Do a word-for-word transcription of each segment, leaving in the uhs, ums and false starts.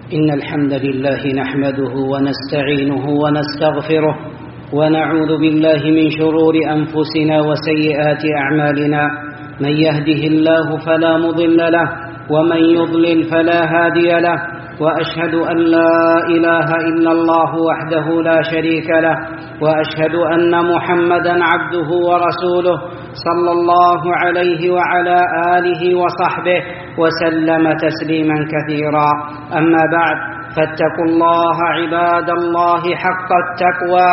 إن الحمد لله نحمده ونستعينه ونستغفره ونعوذ بالله من شرور أنفسنا وسيئات أعمالنا. من يهده الله فلا مضل له ومن يضلل فلا هادي له، وأشهد أن لا إله إلا الله وحده لا شريك له، وأشهد أن محمدا عبده ورسوله صلى الله عليه وعلى آله وصحبه وسلم تسليما كثيرا. أما بعد، فاتقوا الله عباد الله حق التقوى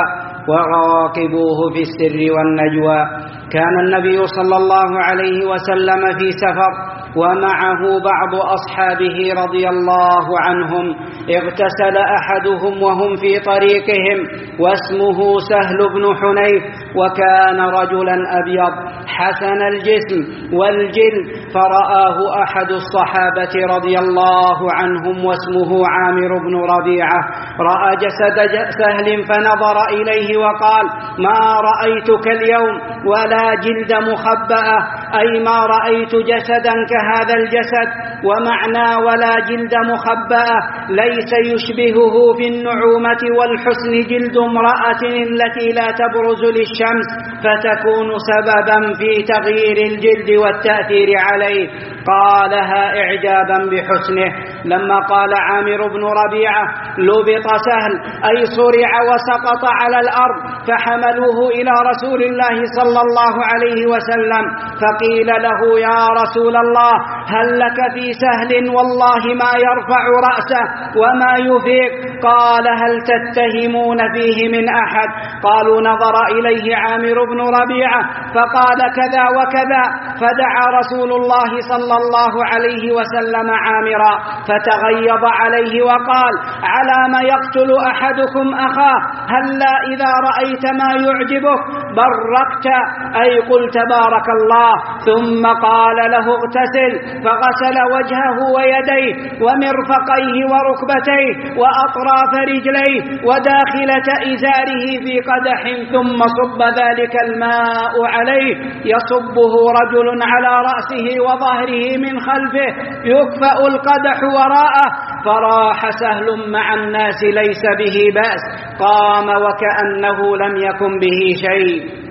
وراقبوه في السر والنجوى. كان النبي صلى الله عليه وسلم في سفر ومعه بعض أصحابه رضي الله عنهم، اغتسل أحدهم وهم في طريقهم واسمه سهل بن حنيف، وكان رجلا أبيض حسن الجسم والجلد، فرآه أحد الصحابة رضي الله عنهم واسمه عامر بن ربيعة، رأى جسد سهل فنظر إليه وقال: ما رأيتك اليوم ولا جلد مخبأة، أي ما رأيت جسدا كهذا الجسد. ومعنى ولا جلد مخبأة ليس يشبهه في النعومة والحسن جلد امرأة التي لا تبرز للشمس فتكون سببا في تغيير الجلد والتأثير عليه. قالها إعجابا بحسنه. لما قال عامر بن ربيعة: لبط سهل، أي صرع وسقط على الأرض، فحملوه إلى رسول الله صلى الله عليه وسلم، فقيل له: يا رسول الله، هل لك في سهل والله ما يرفع رأسه وما يفيق؟ قال: هل تتهمون فيه من أحد؟ قالوا: نظر إليه عامر بن ربيعة فقال: كذا وكذا. فدعا رسول الله صلى الله عليه وسلم عامرا فتغيظ عليه وقال: على ما يقتل أحدكم أخاه؟ هلا إذا رأيت ما يعجبك بركت، أي قلت بارك الله. ثم قال له: اغتسل، فغسل وجهه ويديه ومرفقيه وركبتيه وأطراف رجليه وداخلة إزاره في قدح، ثم صب ذلك الماء عليه، يصبه رجل على رأسه وظهره من خلفه، يكفأ القدح وراءه، فراح سهل مع الناس ليس به بأس، قام وكأنه لم يكن به شيء.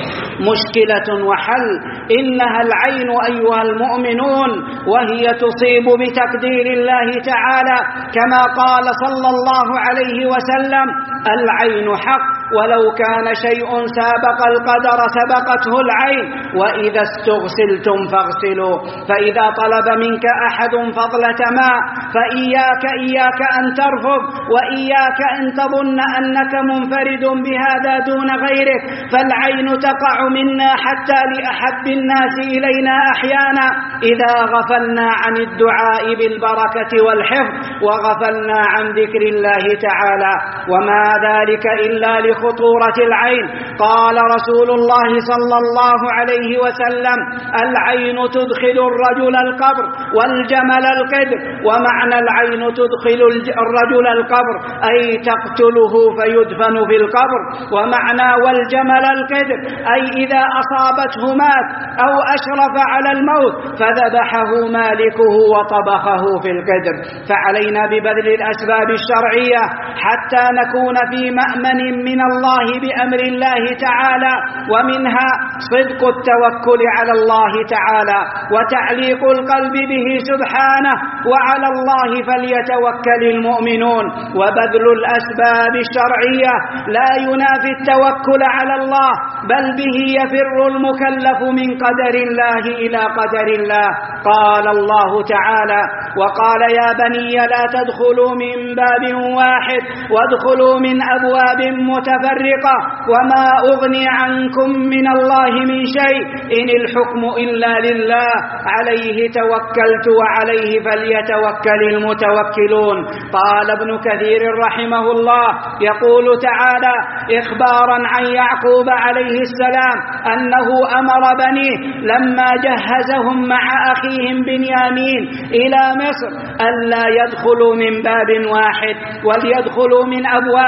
مشكلة وحل. إنها العين أيها المؤمنون، وهي تصيب بتقدير الله تعالى، كما قال صلى الله عليه وسلم: العين حق، ولو كان شيء سابق القدر سبقته العين، وإذا استغسلتم فاغسلوا. فإذا طلب منك أحد فضلة ماء فإياك إياك أن ترفض، وإياك أن تظن أنك منفرد بهذا دون غيرك، فالعين تقع منا حتى لأحب الناس إلينا أحيانا إذا غفلنا عن الدعاء بالبركة والحفظ وغفلنا عن ذكر الله تعالى، وما ذلك إلا لخطورة العين. قال رسول الله صلى الله عليه وسلم: العين تدخل الرجل القبر والجمل القدر. ومعنى العين تدخل الرجل القبر أي تقتله فيدفن في القبر، ومعنى والجمل القدر أي إذا أصابته مات أو أشرف على الموت فذبحه مالكه وطبخه في القدر. فعلينا ببذل الأسباب الشرعية حتى نكون في مأمن من الله بأمر الله تعالى، ومنها صدق التوكل على الله تعالى وتعليق القلب به سبحانه، وعلى الله فليتوكل المؤمنون. وبذل الأسباب الشرعية لا ينافي التوكل على الله، بل به يفر المكلف من قدر الله إلى قدر الله. قال الله تعالى: وقال يا بني لا تدخلوا من باب واحد وادخلوا من أبواب متفرقة وما أغني عنكم من الله من شيء إن الحكم إلا لله عليه توكلت وعليه فليتوكل المتوكلون. قال ابن كثير رحمه الله يقول تعالى إخبارا عن يعقوب عليه السلام أنه أمر بنيه لما جهزهم مع أخيهم بنيامين إلى مصر ألا يدخلوا من باب واحد وليدخلوا من أبواب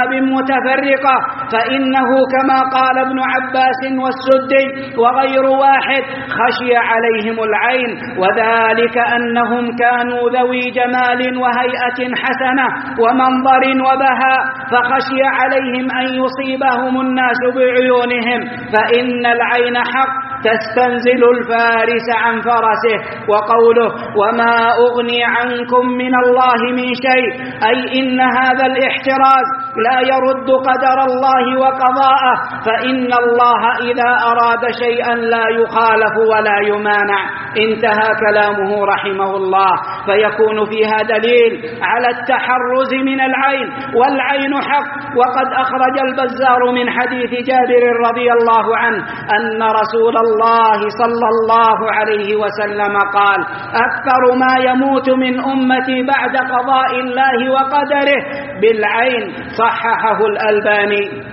أسباب متفرقة، فإنه كما قال ابن عباس والسدي وغير واحد خشي عليهم العين، وذلك أنهم كانوا ذوي جمال وهيئة حسنة ومنظر وبهاء، فخشي عليهم أن يصيبهم الناس بعيونهم، فإن العين حق تستنزل الفارس عن فرسه. وقوله وما أغني عنكم من الله من شيء، أي إن هذا الاحتراز لا يرد قدر الله وقضاءه، فإن الله إذا أراد شيئا لا يخالف ولا يمانع. انتهى كلامه رحمه الله. فيكون فيها دليل على التحرز من العين، والعين حق. وقد أخرج البزار من حديث جابر رضي الله عنه أن رسول الله صلى الله عليه وسلم قال أكثر ما يموت من أمتي بعد قضاء الله وقدره بالعين، صححه الألباني.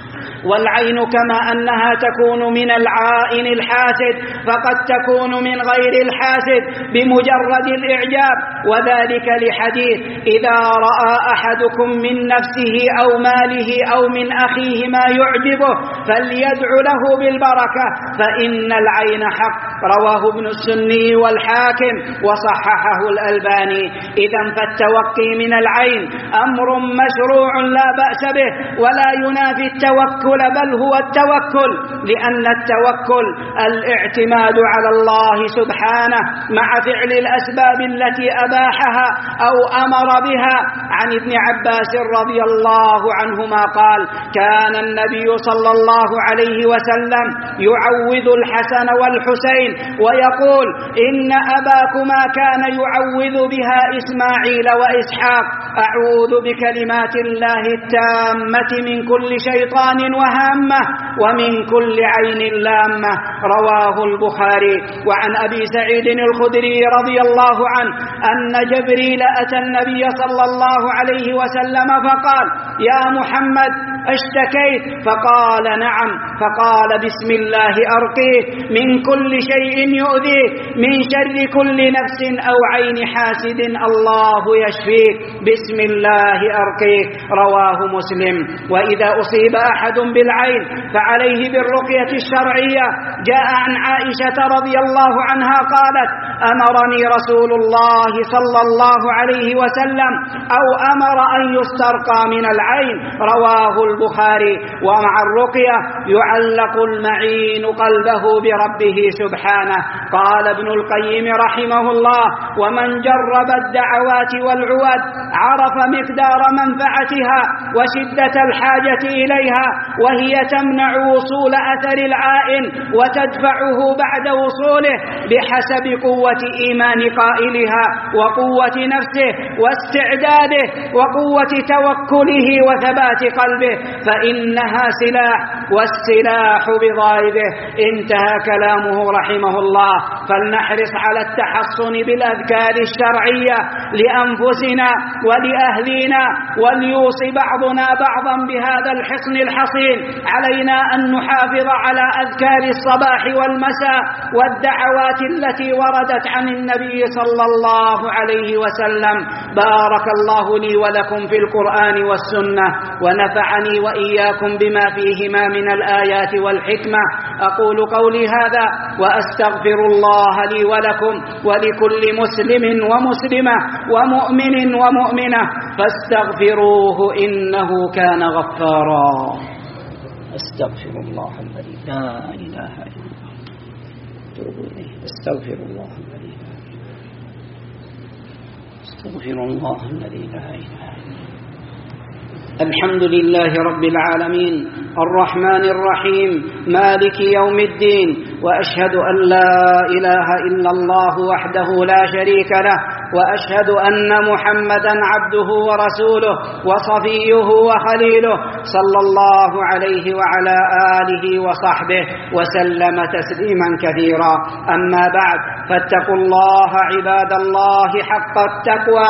والعين كما أنها تكون من العائن الحاسد، فقد تكون من غير الحاسد بمجرد الإعجاب، وذلك لحديث إذا رأى أحدكم من نفسه أو ماله أو من أخيه ما يعجبه فليدع له بالبركة فإن العين حق، رواه ابن السني والحاكم وصححه الألباني. إذن فالتوقي من العين أمر مشروع لا بأس به ولا ينافي التوكل، بل هو التوكل، لأن التوكل الاعتماد على الله سبحانه مع فعل الأسباب التي أباحها أو أمر بها. عن ابن عباس رضي الله عنهما قال كان النبي صلى الله عليه وسلم يعوذ الحسن والحسين ويقول إن أباكما كان يعوذ بها إسماعيل وإسحاق أعوذ بكلمات الله التامة من كل شيطان وهامة ومن كل عين لامة، رواه البخاري. وعن أبي سعيد الخدري رضي الله عنه أن جبريل أتى النبي صلى الله عليه وسلم فقال يا محمد اشتكيت؟ فقال نعم، فقال بسم الله أرقيك من كل شيء يؤذيك من شر كل نفس أو عين حاسد الله يشفيك، بسم الله أرقيك، رواه مسلم. وإذا أصيب أحد بالعين فعليه بالرقية الشرعية. جاء عن عائشة رضي الله عنها قالت أمرني رسول الله صلى الله عليه وسلم أو أمر أن يسترقى من العين، رواه البخاري. ومع الرقية يعلق المعين قلبه بربه سبحانه. قال ابن القيم رحمه الله ومن جرب الدعوات والعواد عرف مقدار منفعتها وشدة الحاجة إليها، وهي تمنع وصول أثر العائن وتدفعه بعد وصوله بحسب قوة إيمان قائلها وقوة نفسه واستعداده وقوة توكله وثبات قلبه، فإنها سلاح والسلاح بضاربه. انتهى كلامه رحمه الله. فلنحرص على التحصن بالأذكار الشرعية لأنفسنا ولأهلنا، وليوصي بعضنا بعضا بهذا الحصن الحصين. علينا أن نحافظ على أذكار الصباح والمساء والدعوات التي وردت عن النبي صلى الله عليه وسلم. بارك الله لي ولكم في القرآن والسنة، ونفعني وإياكم بما فيهما من الآيات والحكمة. أقول قولي هذا وأستغفر الله لي ولكم ولكل مسلم ومسلمة ومؤمن ومؤمنة فاستغفروه إنه كان غفارا. أستغفر الله الذي لا إله إلا هو أتوب إليه. أستغفر الله الذي لا إله إلا هو أستغفر الله الذي لا إله إلا هو. الحمد لله رب العالمين الرحمن الرحيم مالك يوم الدين، وأشهد أن لا إله إلا الله وحده لا شريك له، وأشهد أن محمدا عبده ورسوله وصفيه وخليله صلى الله عليه وعلى آله وصحبه وسلم تسليما كثيرا. أما بعد، فاتقوا الله عباد الله حق التقوى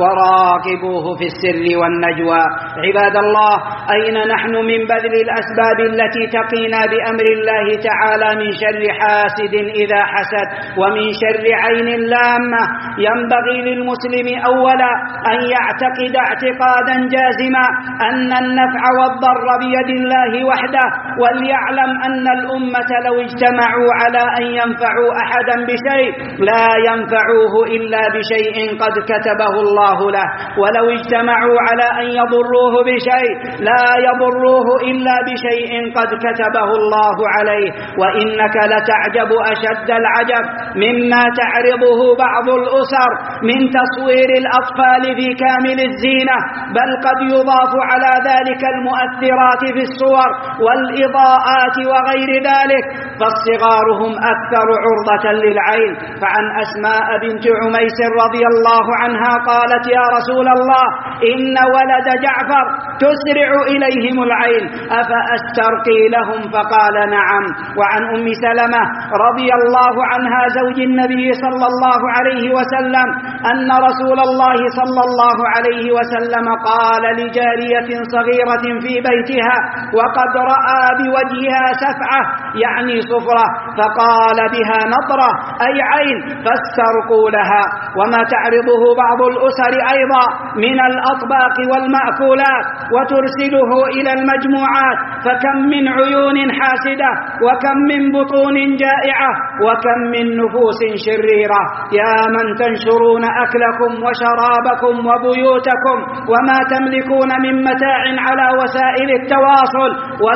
وراقبوه في السر والنجوى. عباد الله، أين نحن من بذل الأسباب التي تقينا بأمر الله تعالى من شر حاسد إذا حسد ومن شر عين لامة؟ ينبغي للمسلم أولا أن يعتقد اعتقادا جازما أن النفع والضر بيد الله وحده، وليعلم أن الأمة لو اجتمعوا على أن ينفعوا أحدا بشيء لا ينفعوه إلا بشيء قد كتبه الله له، ولو اجتمعوا على أن يضروه بشيء لا يضروه إلا بشيء قد كتبه الله عليه. وإنك لتعجب أشد العجب مما تعرضه بعض الأسر من تصوير الأطفال في كامل الزينة، بل قد يضاف على ذلك المؤثرات في الصور والإضاءات وغير ذلك، فالصغار هم أكثر عرضة للعين. فعن أسماء بنت عميس رضي الله عنها قالت: يا رسول الله، إن ولد جعفر تسرع إليهم العين، أفأسترقي لهم؟ فقال: نعم. وعن أم سلمة رضي الله عنها زوج النبي صلى الله عليه وسلم أن رسول الله صلى الله عليه وسلم قال لجارية صغيرة في بيتها وقد رأى بوجهها سفعة يعني صفرة، فقال: بها نطرة أي عين، فاسترقوا لها. وما تعرضه بعض الأسر أيضا من الأطباق والمأكولات وترسله إلى المجموعات، فكم من عيون حاسدة، وكم من بطون جائعة، وكم من نفوس شريرة. يا من تنشرون أكلكم وشرابكم وبيوتكم وما تملكون من متاع على وسائل التواصل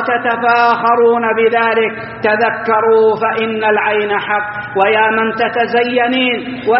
وتتفاخرون بذلك، تذكروا فإن العين حق. ويا من تتزينين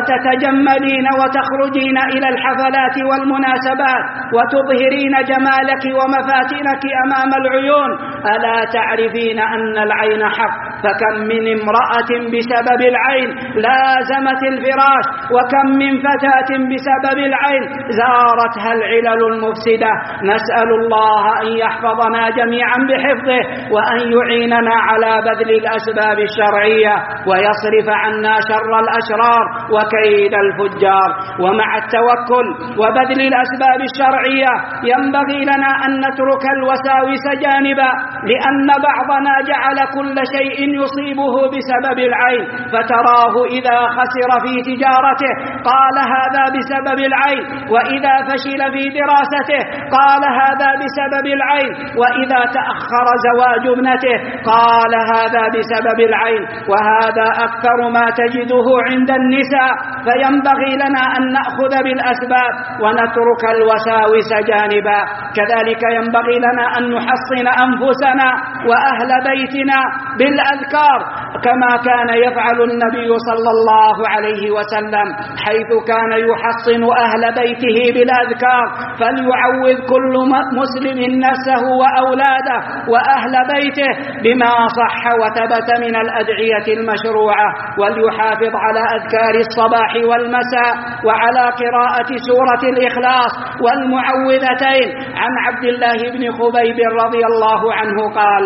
وتتجملين وتخرجين إلى الحفلات والمناسبات وتظهرين جمالك ومفاتنك أمام العيون، ألا تعرفين أن العين حق؟ فكم من امرأة بسبب العين لازمت الفراش، وكم من فتاة بسبب العين زارتها العلل المفسدة. نسأل الله أن يحفظنا جميعا بحفظه، وأن يعيننا على بذل الأسباب الشرعية، ويصرف عنا شر الأشرار وكيد الفجار. ومع التوكل وبذل الأسباب الشرعية ينبغي لنا أن نترك الوساوس جانبا، لأن بعضنا جعل كل شيء يصيبه بسبب العين، فتراه إذا خسر في تجارته قال هذا بسبب العين، وإذا فشل في دراسته قال هذا بسبب العين، وإذا تأخر زواج ابنته قال هذا بسبب العين. وهذا أكثر ما تجده عند النساء، فينبغي لنا أن نأخذ بالأسباب ونترك الوساوس جانبا. كذلك ينبغي لنا أن نحصن أنفسنا وأهل بيتنا بالأذكار كما كان يفعل النبي صلى الله عليه وسلم، حيث كان يحصن أهل بيته بالأذكار. فليعوذ كل مسلم نفسه وأولاده وأهل بيته بما صح وثبت من الأدعية المشروعة، وليحافظ على أذكار الصباح والمساء وعلى قراءة سورة الإخلاص والمعوذتين. عن عبد الله بن خبيب رضي الله عنه قال: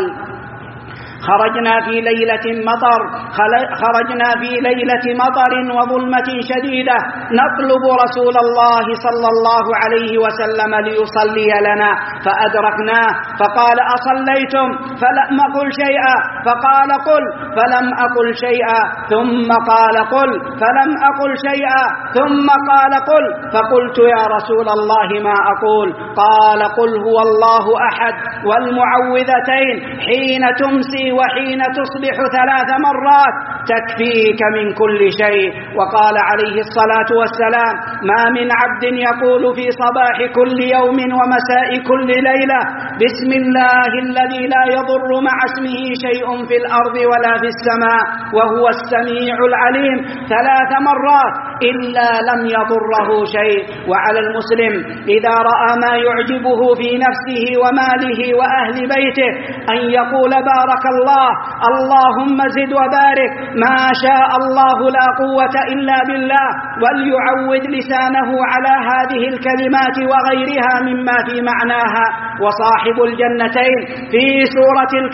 خرجنا في ليلة مطر خرجنا في ليلة مطر وظلمة شديدة نطلب رسول الله صلى الله عليه وسلم ليصلي لنا، فأدركناه فقال: أصليتم؟ فلم أقل شيئا. فقال: قل. فلم أقل شيئا. ثم قال: قل. فلم أقل شيئا. ثم قال: قل. فقلت: يا رسول الله ما أقول؟ قال: قل هو الله أحد والمعوذتين حين تمسي وحين تصبح ثلاث مرات تكفيك من كل شيء. وقال عليه الصلاة والسلام: ما من عبد يقول في صباح كل يوم ومساء كل ليلة بسم الله الذي لا يضر مع اسمه شيء في الأرض ولا في السماء وهو السميع العليم ثلاث مرات إلا لم يضره شيء. وعلى المسلم إذا رأى ما يعجبه في نفسه وماله وأهل بيته أن يقول: بارك الله، اللهم زد وبارك، ما شاء الله لا قوة إلا بالله، وليعود لسانه على هذه الكلمات وغيرها مما في معناها. وصاحب الجنتين في سورة الكهف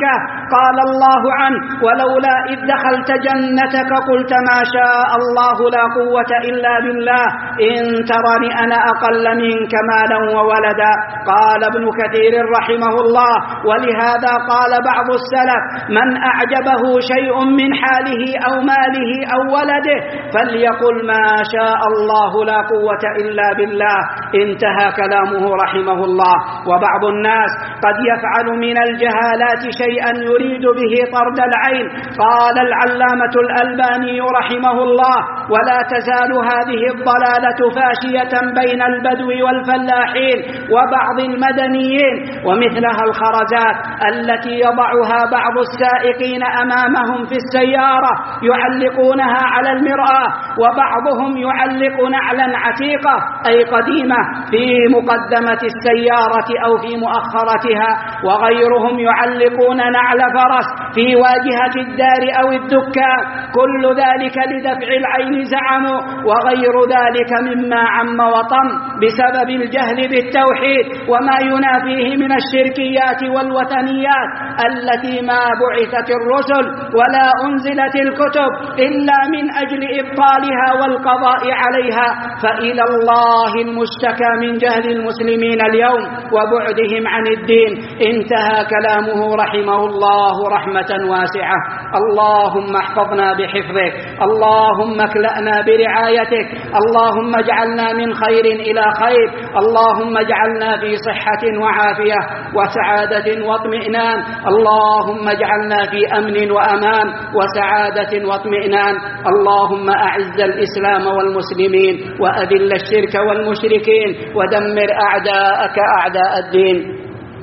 قال الله عنه: ولولا إذ دخلت جنتك قلت ما شاء الله لا قوة إلا بالله إن ترني أنا أقل منك مالا وولدا. قال ابن كثير رحمه الله: ولهذا قال بعض السلف: من أعجبه شيء من حاله أو ماله أو ولده فليقل ما شاء الله لا قوة إلا بالله. انتهى كلامه رحمه الله. وبعض الناس قد يفعل من الجهالات شيئا يريد به طرد العين. قال العلامة الألباني رحمه الله: ولا تزال هذه الضلالة فاشية بين البدو والفلاحين وبعض المدنيين، ومثلها الخرزات التي يضعها بعض السائقين أمامهم في السيارة يعلقونها على المرآة، وبعضهم يعلق نعلا عتيقة أي قديمة في مقدمة السيارة أو في مؤخرتها، وغيرهم يعلقون نعل فرس في واجهة الدار أو الدكان. كل ذلك لدفع العين زعموا، وغير ذلك مما عم وطم بسبب الجهل بالتوحيد وما ينافيه من الشركيات والوثنيات التي ما بعثت الرسل ولا أنزلت الكتب إلا من أجل إبطالها والقضاء عليها. فإلى الله المشتكى من جهل المسلمين اليوم وبعدهم عن الدين. انتهى كلامه رحمه الله رحمة واسعة. اللهم احفظنا بحفظك، اللهم اكلأنا برعايتك، اللهم اجعلنا من خير إلى خير، اللهم اجعلنا في صحة وعافية وسعادة واطمئنان، اللهم اجعلنا في أمن وأمان وسعادة واطمئنان. اللهم أعز الإسلام والمسلمين وأذل الشرك والمشركين ودمر أعداءك أعداء الدين.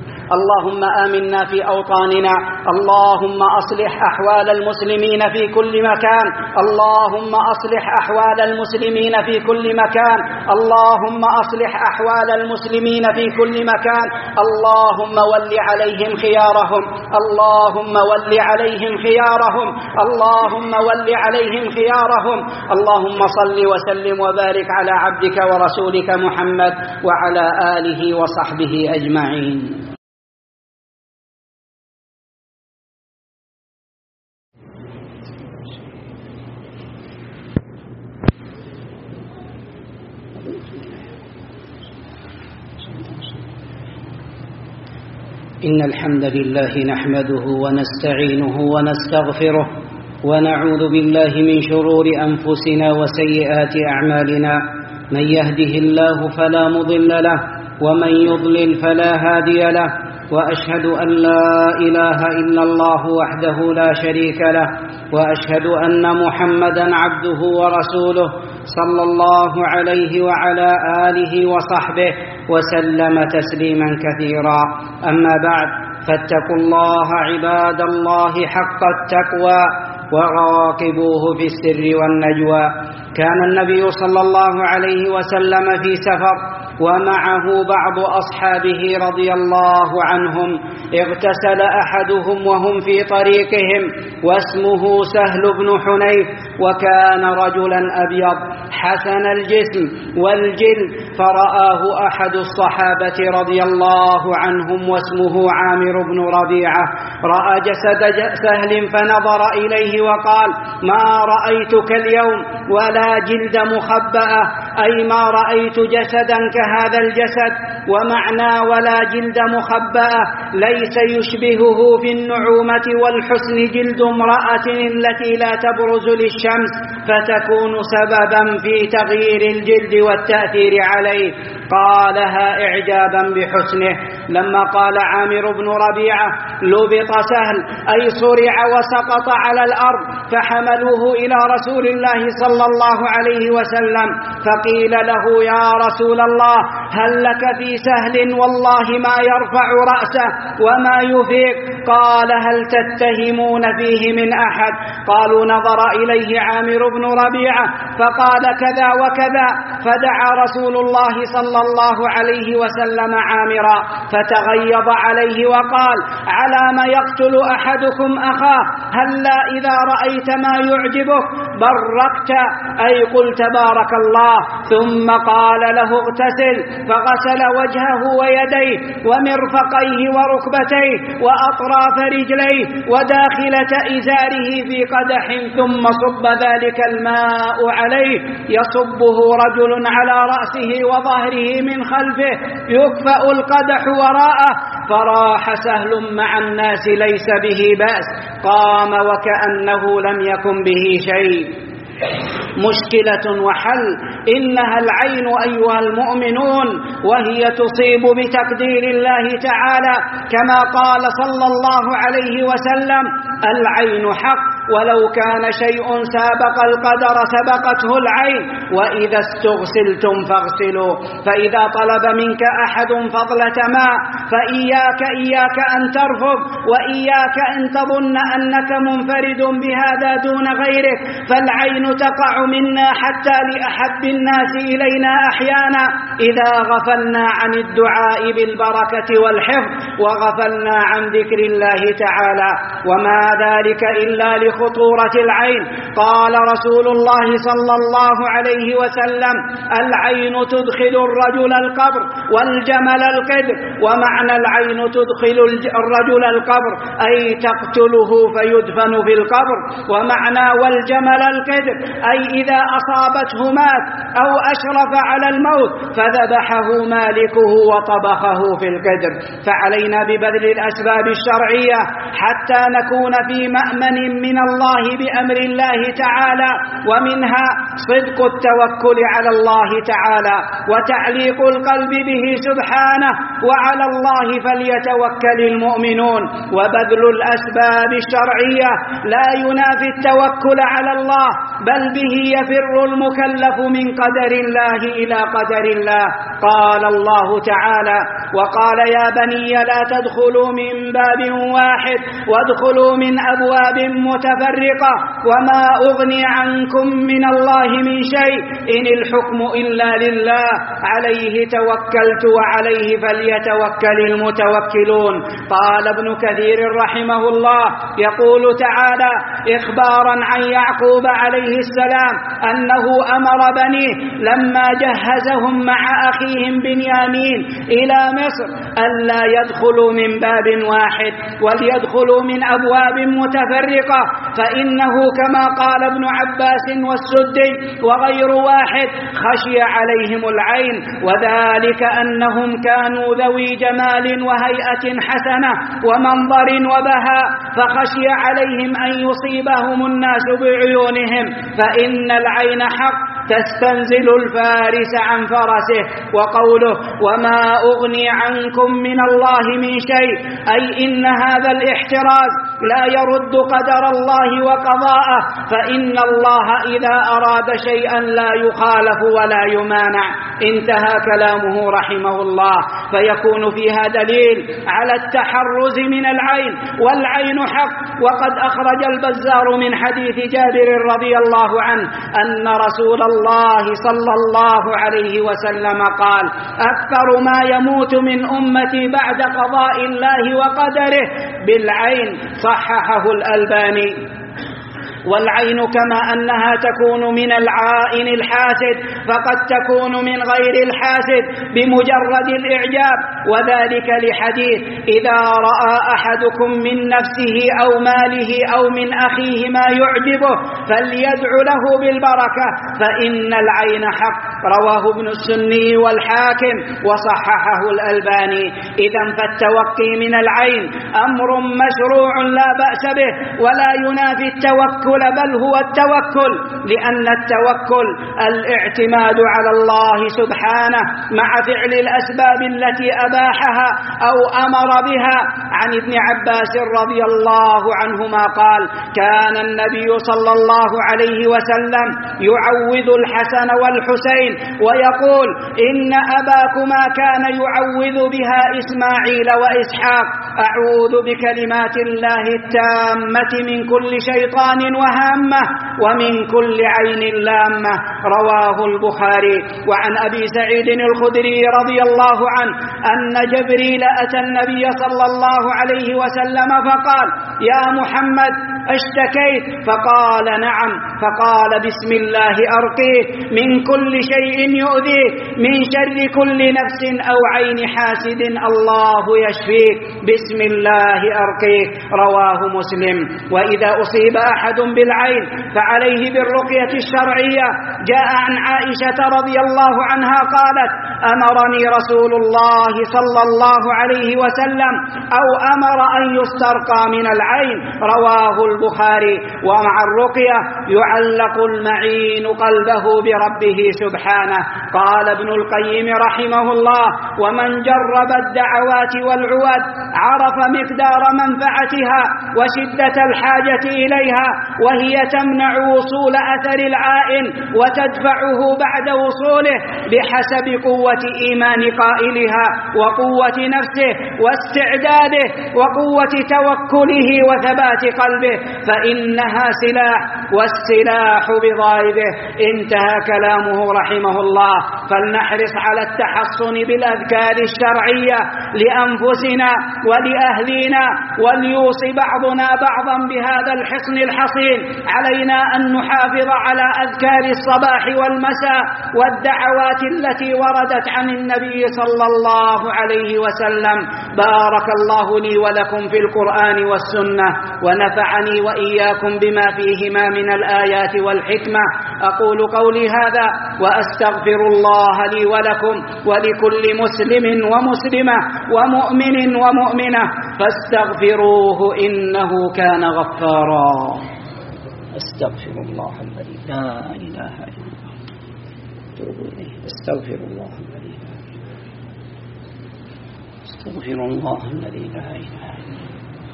اللهم آمنا في أوطاننا، اللهم أصلح أحوال المسلمين في كل مكان، اللهم أصلح أحوال المسلمين في كل مكان، اللهم أصلح أحوال المسلمين في كل مكان. اللهم ول عليهم خيارهم، اللهم ول عليهم خيارهم، اللهم ول عليهم خيارهم. اللهم صل وسلم وبارك على عبدك ورسولك محمد وعلى آله وصحبه أجمعين. إن الحمد لله نحمده ونستعينه ونستغفره ونعوذ بالله من شرور أنفسنا وسيئات أعمالنا. من يهده الله فلا مضل له ومن يضلل فلا هادي له، وأشهد أن لا إله إلا الله وحده لا شريك له، وأشهد أن محمدا عبده ورسوله صلى الله عليه وعلى آله وصحبه وسلم تسليما كثيرا. أما بعد، فاتقوا الله عباد الله حق التقوى وراقبوه في السر والنجوى. كان النبي صلى الله عليه وسلم في سفر ومعه بعض أصحابه رضي الله عنهم. اغتسل أحدهم وهم في طريقهم واسمه سهل بن حنيف، وكان رجلا أبيض حسن الجسم والجلد، فرآه أحد الصحابة رضي الله عنهم واسمه عامر بن ربيعة، رأى جسد سهل فنظر إليه وقال: ما رأيتك اليوم ولا جلد مخبأة، أي ما رأيت جسدا كهذا الجسد. ومعنى ولا جلد مخبأة ليس يشبهه في النعومة والحسن جلد امرأة التي لا تبرز للشمس فتكون سببا في تغيير الجلد والتأثير عليه. قالها إعجابا بحسنه. لما قال عامر بن ربيعة لبط سهل أي صرع وسقط على الأرض، فحملوه إلى رسول الله صلى الله عليه وسلم، فقيل له: يا رسول الله، هل لك في سهل والله ما يرفع رأسه وما يفيق؟ قال: هل تتهمون فيه من أحد؟ قالوا: نظر إليه عامر بن ربيعة فقال: كذا وكذا. فدعا رسول الله صلى الله عليه وسلم عامرا فتغيظ عليه وقال: على ما يقتل أحدكم أخاه؟ هلا إذا رأيت ما يعجبك بركت أي قلت بارك الله، ثم قال له اغتسل، فغسل وجهه ويديه ومرفقيه وركبتيه وأطراف رجليه وداخلة إزاره في قدح، ثم صب ذلك الماء عليه، يصبه رجل على رأسه وظهره من خلفه، يكفأ القدح وراءه، فراح سهل مع الناس ليس به بأس، قام وكأنه لم يكن به شيء. مشكلة وحل. إنها العين أيها المؤمنون، وهي تصيب بتقدير الله تعالى، كما قال صلى الله عليه وسلم: العين حق، ولو كان شيء سابق القدر سبقته العين، وإذا استغسلتم فاغسلوا. فإذا طلب منك أحد فضلة ماء فإياك إياك أن ترفض، وإياك أن تظن أنك منفرد بهذا دون غيرك، فالعين تقع منا حتى لأحب الناس إلينا أحيانا إذا غفلنا عن الدعاء بالبركة والحفظ وغفلنا عن ذكر الله تعالى، وما ذلك إلا لخطورة العين. قال رسول الله صلى الله عليه وسلم: العين تدخل الرجل القبر والجمل القدر. ومعنى العين تدخل الرجل القبر أي تقتله فيدفن في القبر، ومعنى والجمل القدر أي إذا أصابته مات أو أشرف على الموت فذبحه مالكه وطبخه في القدر. فعلينا ببذل الأسباب الشرعية حتى نكون في مأمن من الله بأمر الله تعالى، ومنها صدق التوكل على الله تعالى وتعليق القلب به سبحانه، وعلى الله فليتوكل المؤمنون. وبذل الأسباب الشرعية لا ينافي التوكل على الله، بل به يفر المكلف من قدر الله إلى قدر الله. قال الله تعالى: وقال يا بني لا تدخلوا من باب واحد وادخلوا من أبواب متفرقة وما أغني عنكم من الله من شيء إن الحكم إلا لله عليه توكلت وعليه فليتوكل المتوكلون. قال ابن كثير رحمه الله يقول تعالى إخبارا عن يعقوب عليه السلام أنه أمر بنيه لما جهزهم مع أخيهم بنيامين إلى مصر ألا يدخلوا من باب واحد وليدخلوا من أبواب متفرقة، فإنه كما قال ابن عباس والسدي وغير واحد خشي عليهم العين، وذلك أنهم كانوا ذوي جمال وهيئة حسنة ومنظر وبهاء، فخشي عليهم أن يصيبهم الناس بعيونهم، فإن العين حق تستنزل الفارس عن فرسه. وقوله وما أغني عنكم من الله من شيء أي إن هذا الاحتراز لا يرد قدر الله وقضاءه، فإن الله إذا أراد شيئا لا يخالف ولا يمانع. انتهى كلامه رحمه الله. فيكون فيها دليل على التحرز من العين، والعين حق. وقد أخرج البزار من حديث جابر رضي الله عنه أن رسول الله صلى الله عليه وسلم قال أكثر ما يموت من أمتي بعد قضاء الله وقدره بالعين، صححه الألباني. والعين كما أنها تكون من العائن الحاسد فقد تكون من غير الحاسد بمجرد الإعجاب، وذلك لحديث إذا رأى أحدكم من نفسه أو ماله أو من أخيه ما يعجبه فليدع له بالبركة فإن العين حق، رواه ابن السني والحاكم وصححه الألباني. إذن فالتوقي من العين أمر مشروع لا بأس به ولا ينافي التوكل، بل هو التوكل، لأن التوكل الاعتماد على الله سبحانه مع فعل الأسباب التي أباحها أو أمر بها. عن ابن عباس رضي الله عنهما قال كان النبي صلى الله عليه وسلم يعوذ الحسن والحسين ويقول إن أباكما كان يعوذ بها إسماعيل وإسحاق أعوذ بكلمات الله التامة من كل شيطان وهامة ومن كل عين لامة، رواه البخاري. وعن أبي سعيد الخدري رضي الله عنه أن جبريل أتى النبي صلى الله عليه وسلم فقال يا محمد اشتكيت؟ فقال نعم. فقال بسم الله أرقيك من كل شيء يؤذيك، من شر كل نفس أو عين حاسد الله يشفيك، بسم الله أرقيك. رواه مسلم. وإذا أصيب أحد بالعين فعليه بالرقية الشرعية. جاء عن عائشة رضي الله عنها قالت: أمرني رسول الله صلى الله عليه وسلم أو أمر أن يسترقى من العين. رواه البخاري. ومع الرقية يعلق المعين قلبه بربه سبحانه. قال ابن القيم رحمه الله: ومن جرب الدعوات والعواد عرف مقدار منفعتها وشدة الحاجة إليها، وهي تمنع وصول أثر العائن وتدفعه بعد وصوله بحسب قوة إيمان قائلها وقوة نفسه واستعداده وقوة توكله وثبات قلبه، فإنها سلاح والسلاح بضاربه. انتهى كلامه رحمه الله. فلنحرص على التحصن بالأذكار الشرعية لأنفسنا ولأهلنا، وليوصي بعضنا بعضا بهذا الحصن الحصين. علينا أن نحافظ على أذكار الصباح والمساء والدعوات التي وردت عن النبي صلى الله عليه وسلم. بارك الله لي ولكم في القرآن والسنة، ونفعني وإياكم بما فيهما من الآيات والحكمة. أقول قولي هذا وأستغفر الله لي ولكم ولكل مسلم ومسلمة ومؤمن ومؤمنة فاستغفروه إنه كان غفارا. أستغفر الله الذي لا إله إلا الله أتوب إليه. أستغفر الله الذي لا إله إلا الله أستغفر الله الذي لا إله إلا الله.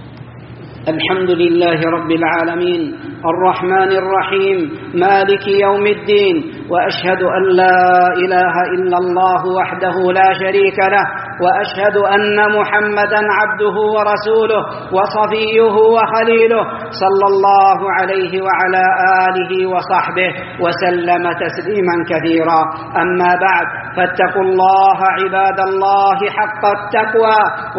الحمد لله رب العالمين الرحمن الرحيم مالك يوم الدين، وأشهد أن لا إله إلا الله وحده لا شريك له، وأشهد أن محمدا عبده ورسوله وصفيه وخليله صلى الله عليه وعلى آله وصحبه وسلم تسليما كثيرا. أما بعد، فاتقوا الله عباد الله حق التقوى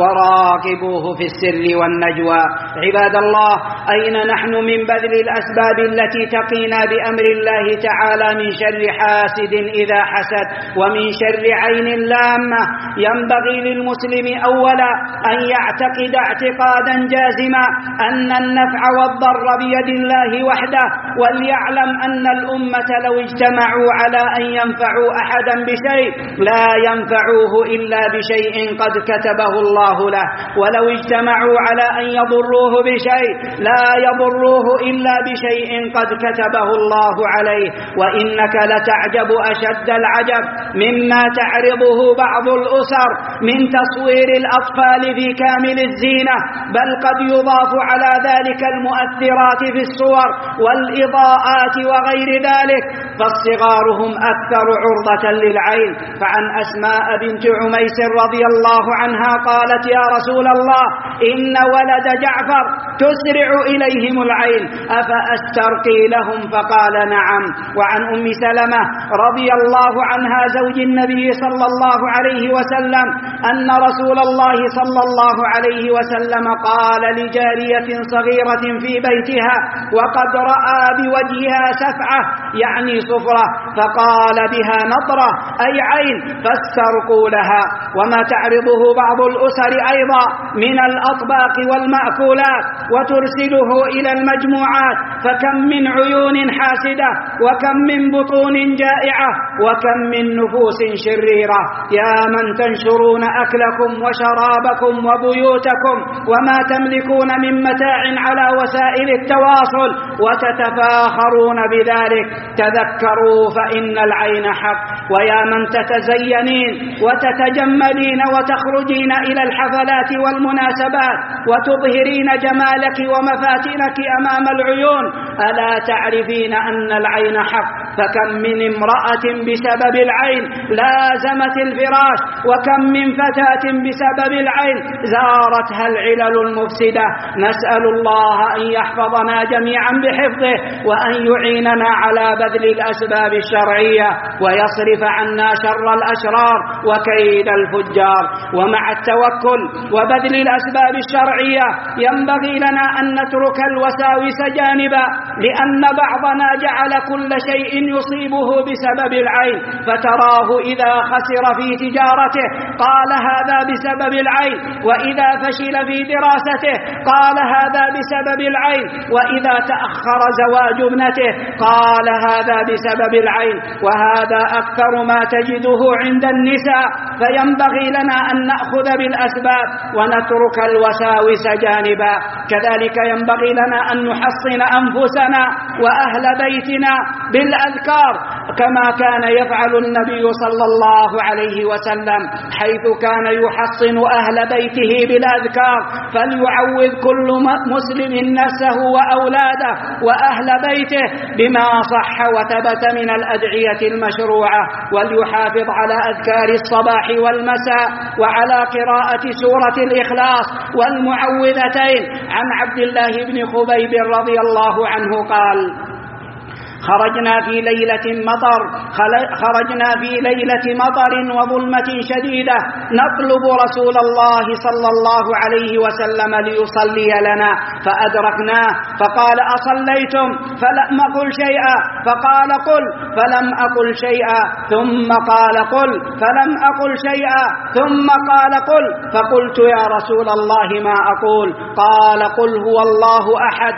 وراقبوه في السر والنجوى. عباد الله، أين نحن من بذل الأسباب التي تقينا بأمر الله تعالى من شر حاسد إذا حسد ومن شر عين لامة؟ ينبغي للمسلم أولا أن يعتقد اعتقادا جازما أن النفع والضر بيد الله وحده، وليعلم أن الأمة لو اجتمعوا على أن ينفعوا أحدا بشيء لا ينفعوه إلا بشيء قد كتبه الله له، ولو اجتمعوا على أن يضروه بشيء لا يضروه إلا بشيء قد كتبه الله عليه. وإنك لتعجب أشد العجب مما تعرضه بعض الأسر من تصوير الأطفال في كامل الزينة، بل قد يضاف على ذلك المؤثرات في الصور والإضاءات وغير ذلك، فالصغار هم أكثر عرضة للعين. فعن أسماء بنت عميس رضي الله عنها قالت: يا رسول الله، إن ولد جعفر تسرع إليهم العين، أفأسترقي لهم؟ فقال: نعم. وعن أم سلمة رضي الله عنها زوج النبي صلى الله عليه وسلم أن رسول الله صلى الله عليه وسلم قال لجارية صغيرة في بيتها وقد رأى بوجهها سفعة يعني صفرة، فقال: بها نطرة أي عين، فاسترقوا لها. وما تعرضه بعض الأسر أيضا من الأطباق والمأكولات وترسله إلى المجموعات، فكم من عيون حاسدة، وكم من بطون جائعة، وكم من نفوس شريرة. يا من تنشرون أكلكم وشرابكم وبيوتكم وما تملكون من متاع على وسائل التواصل وتتفاخرون بذلك، تذكروا فإن العين حق. ويا من تتزينين وتتجملين وتخرجين إلى الحفلات والمناسبات وتظهرين جمالك ومفاتنك أمام العيون، ألا تعرفين أن العين حق؟ فكم من امرأة بسبب العين لازمت الفراش، وكم من فتاة بسبب العين زارتها العلل المفسدة. نسأل الله أن يحفظنا جميعا بحفظه، وأن يعيننا على بذل الأسباب الشرعية، ويصرف عنا شر الأشرار وكيد الفجار. ومع التوكل وبذل الأسباب الشرعية ينبغي لنا أن نترك الوساوس جانبا، لأن بعضنا جعل كل شيء يصيبه بسبب العين، فتراه إذا خسر في تجارته قال هذا بسبب العين، وإذا فشل في دراسته قال هذا بسبب العين، وإذا تأخر زواج ابنته قال هذا بسبب العين. وهذا أكثر ما تجده عند النساء، فينبغي لنا أن نأخذ بالأسباب ونترك الوساوس جانبا. كذلك ينبغي لنا أن نحصن أنفسنا وأهل بيتنا بالأذكار كما كان يفعل النبي صلى الله عليه وسلم، حيث كان يحصن أهل بيته بالأذكار. فليعوذ كل مسلم نفسه وأولاده وأهل بيته بما صح وثبت من الأدعية المشروعة، وليحافظ على أذكار الصباح والمساء وعلى قراءة سورة الإخلاص والمعوذتين. عن عبد الله بن خبيب رضي الله عنه قال: خرجنا في ليلة مطر خرجنا في ليلة مطر وظلمة شديدة نطلب رسول الله صلى الله عليه وسلم ليصلي لنا، فأدركناه فقال: أصليتم؟ فلم أقل شيئا. فقال: قل. فلم أقل شيئا. ثم قال: قل. فلم أقل شيئا. ثم قال: قل. فقلت: يا رسول الله ما أقول؟ قال: قل هو الله أحد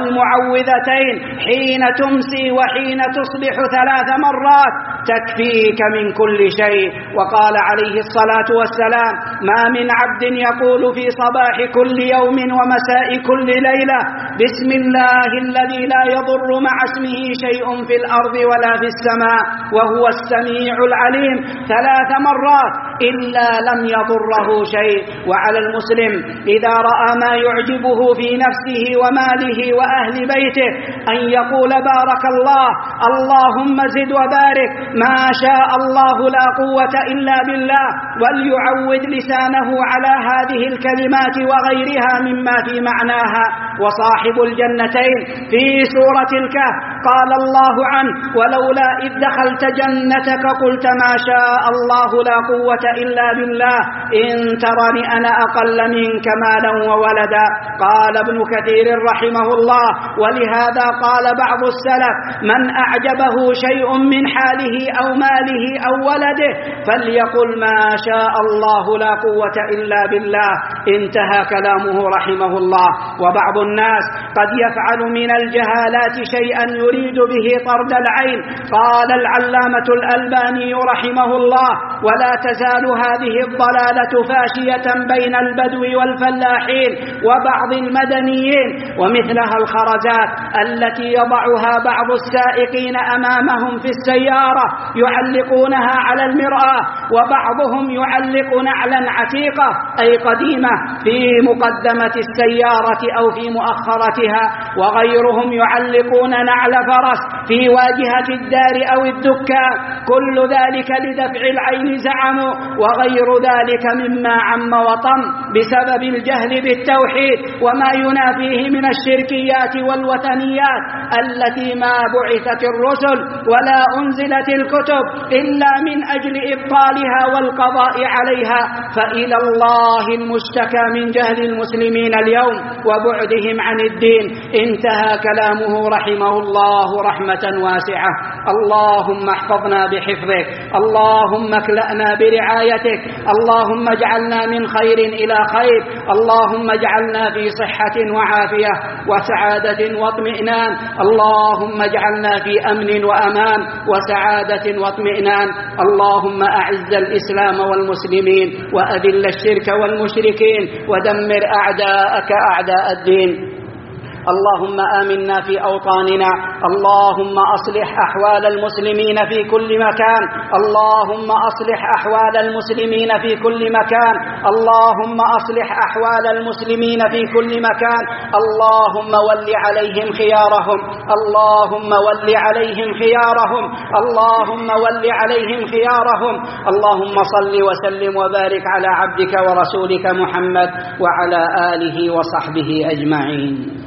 والمعوذتين حين تمسي وحين تصبح ثلاث مرات تكفيك من كل شيء. وقال عليه الصلاة والسلام: ما من عبد يقول في صباح كل يوم ومساء كل ليلة بسم الله الذي لا يضر مع اسمه شيء في الأرض ولا في السماء وهو السميع العليم ثلاث مرات إلا لم يضره شيء. وعلى المسلم إذا رأى ما يعجبه في نفسه وماله وأهل بيته أن يقول: بارك الله، اللهم زد وبارك، ما شاء الله لا قوة إلا بالله، وليعود لسانه على هذه الكلمات وغيرها مما في معناها. وصاحب الجنتين في سورة الكهف قال الله عنه: ولولا إذ دخلت جنتك قلت ما شاء الله لا قوة إلا بالله إن ترني أنا أقل منك مالا وولدا. قال ابن كثير رحمه الله: ولهذا قال بعض السلف: من أعجبه شيء من حاله أو ماله أو ولده فليقل ما شاء الله لا قوة إلا بالله. انتهى كلامه رحمه الله. وبعض الناس قد يفعل من الجهالات شيئا يريد به طرد العين. قال العلامة الألباني رحمه الله: ولا تزال هذه الضلالة فاشية بين البدو والفلاحين وبعض المدنيين، ومثلها الخرزات التي يضعها بعض السائقين أمامهم في السيارة يعلقونها على المرآة، وبعضهم يعلق نعلا عتيقة أي قديمة في مقدمة السيارة أو في مؤخرتها، وغيرهم يعلقون نعل فرس في واجهة الدار أو الدكان. كل ذلك لدفع العين زعموا، وغير ذلك مما عم وطم بسبب الجهل بالتوحيد وما ينافيه من الشركيات والوثنيات التي ما بعثت الرسل ولا أنزلت الكتب إلا من أجل إبطالها والقضاء عليها. فإلى الله المشتكى من جهل المسلمين اليوم وبعدهم عن الدين. انتهى كلامه رحمه الله رحمة واسعة. اللهم احفظنا بحفظك، اللهم اكلأنا برعايتك، اللهم اجعلنا من خير إلى خير، اللهم اجعلنا في صحة وعافية وسعادة واطمئنان، اللهم اجعلنا في أمن وأمان وسعادة واطمئنان. اللهم أعز الإسلام والمسلمين وأذل الشرك والمشركين ودمر أعداءك أعداء الدين. اللهم آمنا في أوطاننا، اللهم أصلح أحوال المسلمين في كل مكان، اللهم أصلح أحوال المسلمين في كل مكان، اللهم أصلح أحوال المسلمين في كل مكان، اللهم ول عليهم خيارهم، اللهم ول عليهم خيارهم، اللهم ول عليهم خيارهم. اللهم صل وسلم وبارك على عبدك ورسولك محمد وعلى آله وصحبه أجمعين.